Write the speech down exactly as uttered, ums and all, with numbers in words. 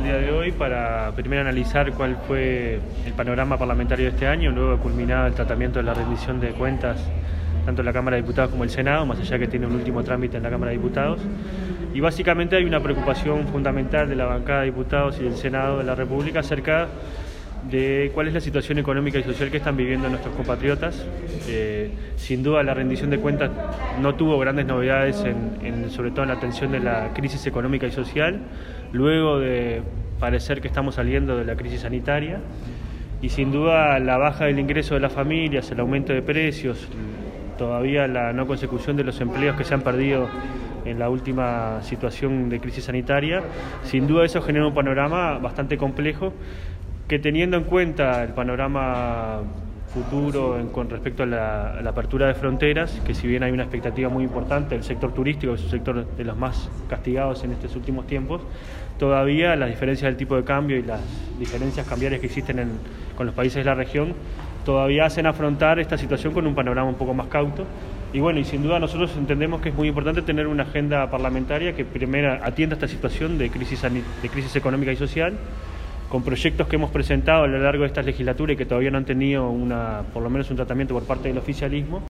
el día de hoy para primero analizar cuál fue el panorama parlamentario de este año, luego culminar el tratamiento de la rendición de cuentas tanto en la Cámara de Diputados como el Senado, más allá que tiene un último trámite en la Cámara de Diputados. Y básicamente hay una preocupación fundamental de la bancada de diputados y del Senado de la República acerca de cuál es la situación económica y social que están viviendo nuestros compatriotas. Eh, sin duda la rendición de cuentas no tuvo grandes novedades, en, en, sobre todo en la atención de la crisis económica y social, luego de parecer que estamos saliendo de la crisis sanitaria, y sin duda la baja del ingreso de las familias, el aumento de precios, todavía la no consecución de los empleos que se han perdido en la última situación de crisis sanitaria. Sin duda eso genera un panorama bastante complejo, que teniendo en cuenta el panorama futuro en, con respecto a la, a la apertura de fronteras, que si bien hay una expectativa muy importante del sector turístico, que es un sector de los más castigados en estos últimos tiempos, todavía las diferencias del tipo de cambio y las diferencias cambiarias que existen en, con los países de la región todavía hacen afrontar esta situación con un panorama un poco más cauto. Y bueno, y sin duda nosotros entendemos que es muy importante tener una agenda parlamentaria que primero atienda esta situación de crisis, de crisis económica y social, con proyectos que hemos presentado a lo largo de esta legislatura y que todavía no han tenido una, por lo menos un tratamiento por parte del oficialismo,